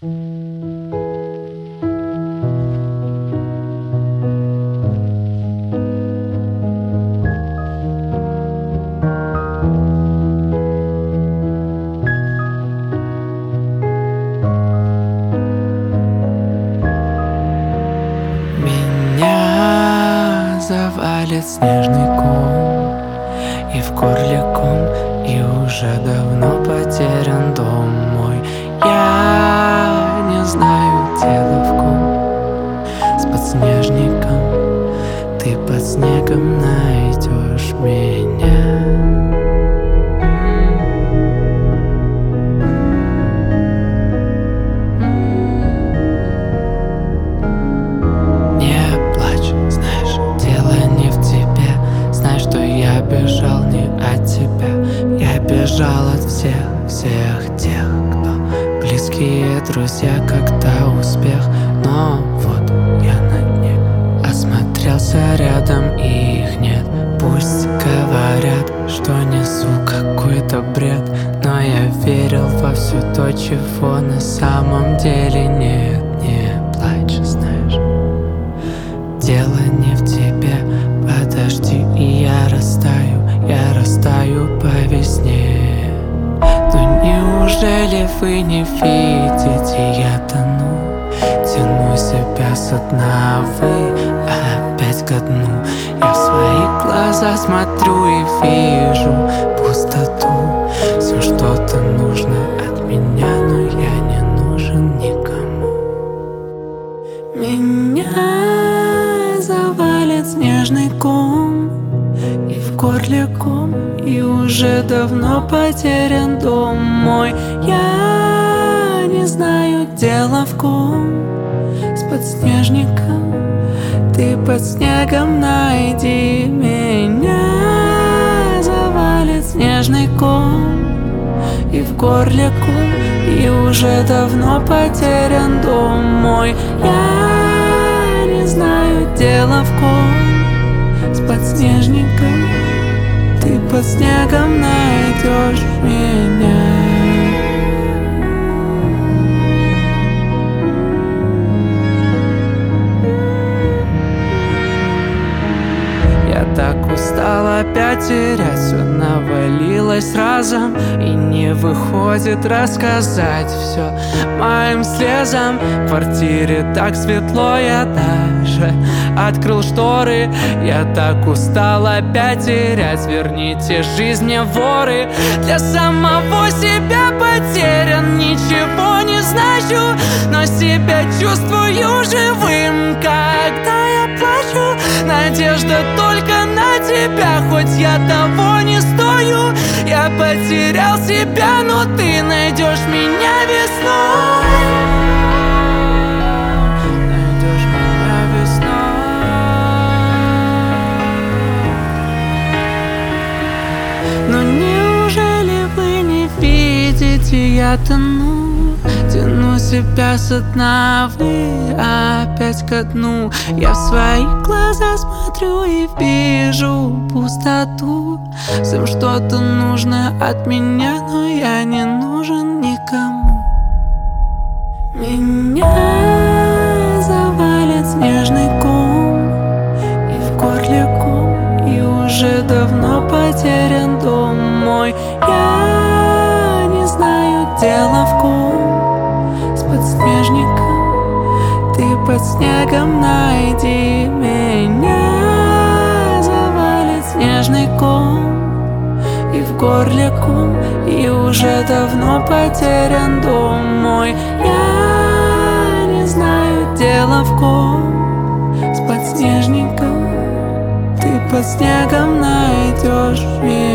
Меня завалит снежный ком, и в горле ком, и уже давно потерян дом мой. Я не знаю, дело в ком. С подснежником ты под снегом найдешь меня. Бежал не от тебя, я бежал от всех тех, кто близкие друзья, когда успех. Но вот я на дне, осмотрелся рядом, и их нет. Пусть говорят, что несу какой-то бред, но я верил во все то, чего на самом деле нет. Не плачь, знаешь, дело не в тебе. Подожди, и я растаю по весне. Но неужели вы не видите, я тону, тяну себя со дна, вы опять ко дну. Я в свои глаза смотрю и вижу пустоту. Всем что-то нужно от меня, но я не нужен никому. Меня завалит снежный ком, и в горле ком, и уже давно потерян дом мой. Я не знаю, дело в ком. С подснежником ты под снегом найди меня. Завалит снежный ком, и в горле ком, и уже давно потерян дом мой. Я не знаю, дело в ком. С подснежником ты под снегом найдешь меня. Я так устал опять терять, все навалилось разом, и не выходит рассказать все моим слезам. В квартире так светло, я даже открыл шторы. Я так устал опять терять, верните жизнь мне, воры. Для самого себя потерян, ничего не значу, но себя чувствую живым, когда я плачу. Надежда только на тебя, хоть я того не стою. Я потерял себя, но ты найдешь меня весной. Найдешь меня весной. Но неужели вы не видите, я тону, тяну себя со дна, вы опять ко дну. Я в свои глаза смотрю и вижу пустоту. Всем что-то нужно от меня, но я не нужен никому. Меня завалит снежный ком, и в горле ком, и уже давно потерян дом мой. Я не знаю, дело в ком. С подснежником ты под снегом найди меня. Завалит снежный ком, и в горле ком, и уже давно потерян дом мой. Я не знаю, дело в ком. С подснежником ты под снегом найдешь меня.